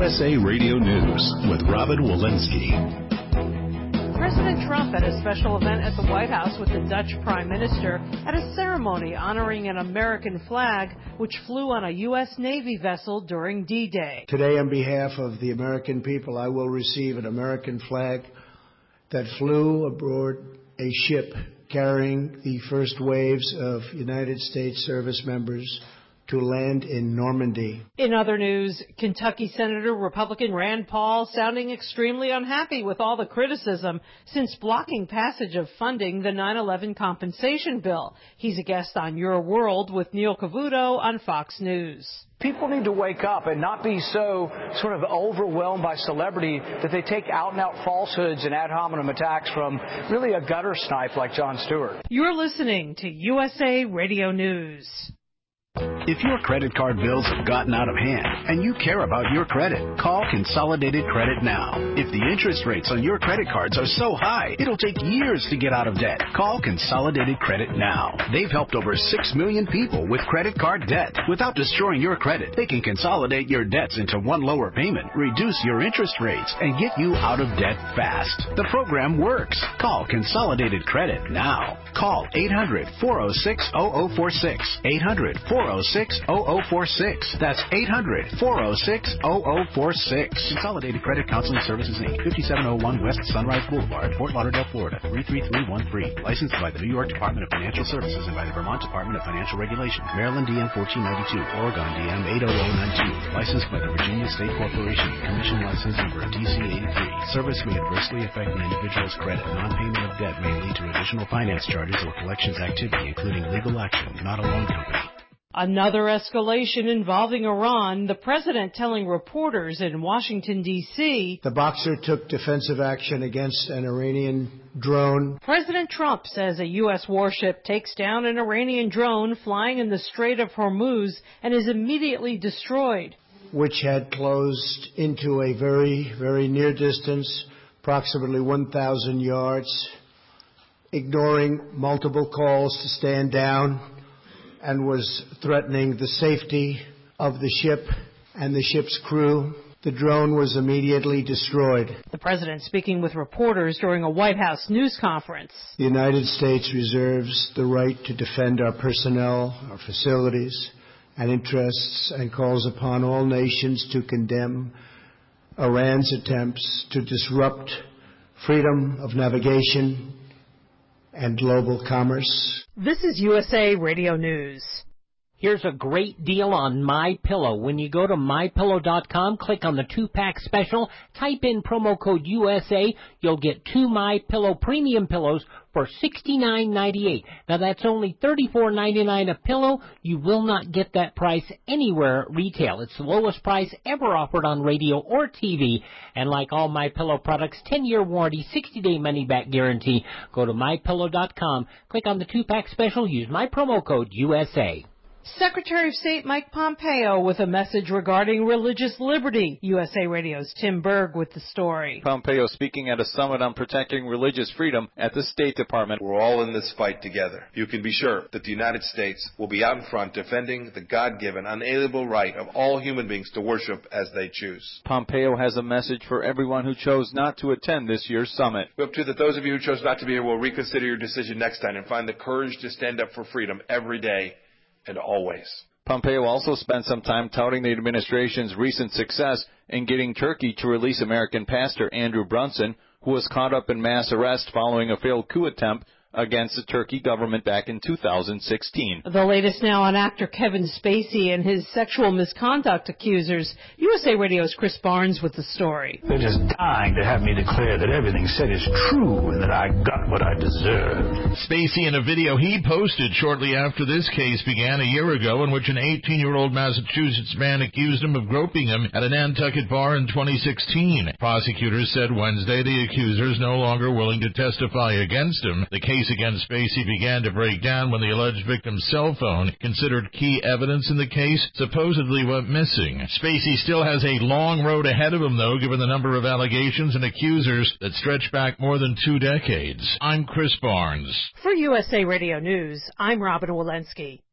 USA Radio News with Robin Walensky. President Trump at a special event at the White House with the Dutch Prime Minister at a ceremony honoring an American flag which flew on a U.S. Navy vessel during D-Day. Today, on behalf of the American people, I will receive an American flag that flew aboard a ship carrying the first waves of United States service members to land in Normandy. In other news, Kentucky Senator Republican Rand Paul sounding extremely unhappy with all the criticism since blocking passage of funding the 9/11 compensation bill. He's a guest on Your World with Neil Cavuto on Fox News. People need to wake up and not be so sort of overwhelmed by celebrity that they take out-and-out falsehoods and ad hominem attacks from really a gutter snipe like Jon Stewart. You're listening to USA Radio News. If your credit card bills have gotten out of hand and you care about your credit, call Consolidated Credit now. If the interest rates on your credit cards are so high, it'll take years to get out of debt. Call Consolidated Credit now. They've helped over 6 million people with credit card debt. Without destroying your credit, they can consolidate your debts into one lower payment, reduce your interest rates, and get you out of debt fast. The program works. Call Consolidated Credit now. Call 800-406-0046. 800-406-0046. That's 800-406-0046. Consolidated Credit Counseling Services, Inc., 5701 West Sunrise Boulevard, Fort Lauderdale, Florida, 33313. Licensed by the New York Department of Financial Services and by the Vermont Department of Financial Regulation. Maryland DM 1492. Oregon DM 80092. Licensed by the Virginia State Corporation. Commission license number DC 83. Service may adversely affect an individual's credit. Non-payment of debt may lead to additional finance charges or collections activity, including legal action, not a loan company. Another escalation involving Iran, the president telling reporters in Washington, D.C. The boxer took defensive action against an Iranian drone. President Trump says a U.S. warship takes down an Iranian drone flying in the Strait of Hormuz and is immediately destroyed. Which had closed into a very, very near distance, approximately 1,000 yards, ignoring multiple calls to stand down, and was threatening the safety of the ship and the ship's crew. The drone was immediately destroyed. The president speaking with reporters during a White House news conference. The United States reserves the right to defend our personnel, our facilities, and interests, and calls upon all nations to condemn Iran's attempts to disrupt freedom of navigation and global commerce. This is USA Radio News. Here's a great deal on MyPillow. When you go to MyPillow.com, click on the 2-pack special, type in promo code USA, you'll get 2 MyPillow premium pillows for $69.98. Now, that's only $34.99 a pillow. You will not get that price anywhere retail. It's the lowest price ever offered on radio or TV. And like all MyPillow products, 10-year warranty, 60-day money-back guarantee. Go to MyPillow.com, click on the 2-pack special, use my promo code USA. Secretary of State Mike Pompeo with a message regarding religious liberty. USA Radio's Tim Berg with the story. Pompeo speaking at a summit on protecting religious freedom at the State Department. We're all in this fight together. You can be sure that the United States will be out in front defending the God-given, unalienable right of all human beings to worship as they choose. Pompeo has a message for everyone who chose not to attend this year's summit. We hope too that those of you who chose not to be here will reconsider your decision next time and find the courage to stand up for freedom every day and always. Pompeo also spent some time touting the administration's recent success in getting Turkey to release American pastor Andrew Brunson, who was caught up in mass arrest following a failed coup attempt against the Turkey government back in 2016. The latest now on actor Kevin Spacey and his sexual misconduct accusers. USA Radio's Chris Barnes with the story. They're just dying to have me declare that everything said is true and that I got what I deserved. Spacey in a video he posted shortly after this case began a year ago, in which an 18-year-old Massachusetts man accused him of groping him at a Nantucket bar in 2016. Prosecutors said Wednesday the accuser is no longer willing to testify against him. The case against Spacey began to break down when the alleged victim's cell phone, considered key evidence in the case, supposedly went missing. Spacey still has a long road ahead of him, though, given the number of allegations and accusers that stretch back more than 2 decades. I'm Chris Barnes. For USA Radio News, I'm Robin Walensky.